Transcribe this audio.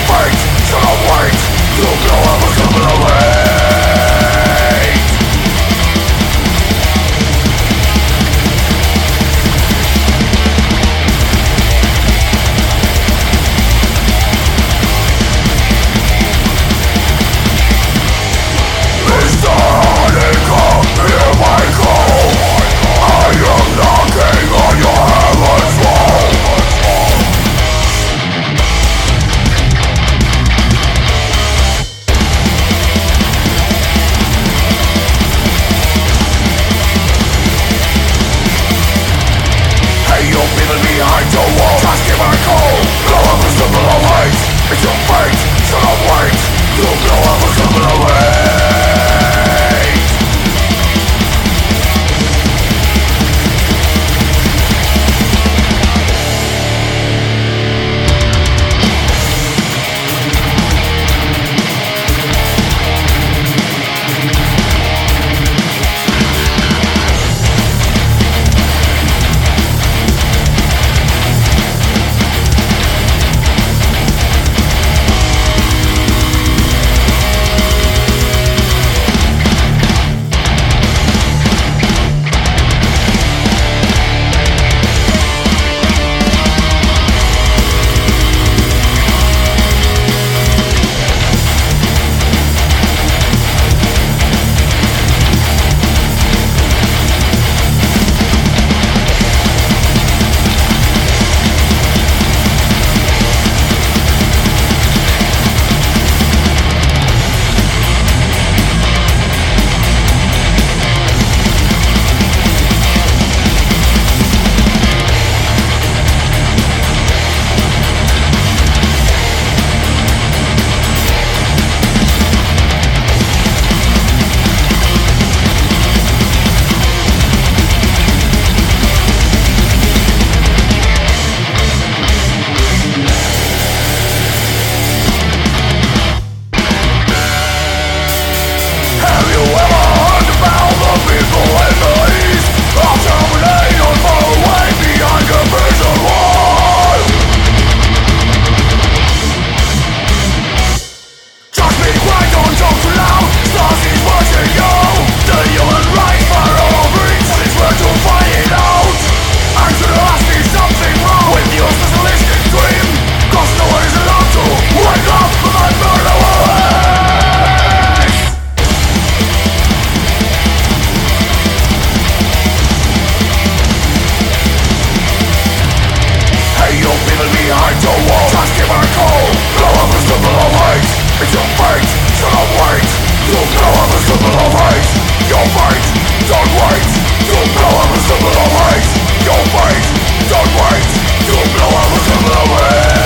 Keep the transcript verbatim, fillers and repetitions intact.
fate shall not wait to blow up a symbol of hate. Is the honeycomb, hear my call? I am knocking on your heaven's wall. Hey, you people behind the wall, just give my call. Blow up a symbol of hate. It's your fate, shall not wait to blow up a symbol of hate. Behind the wall, just give her a call. Blow up a symbol of hate. It's your fate, shall not wait to blow up a symbol of hate. Your fate, don't wait to blow up a symbol of hate. Your fate, don't wait to blow up a symbol of hate.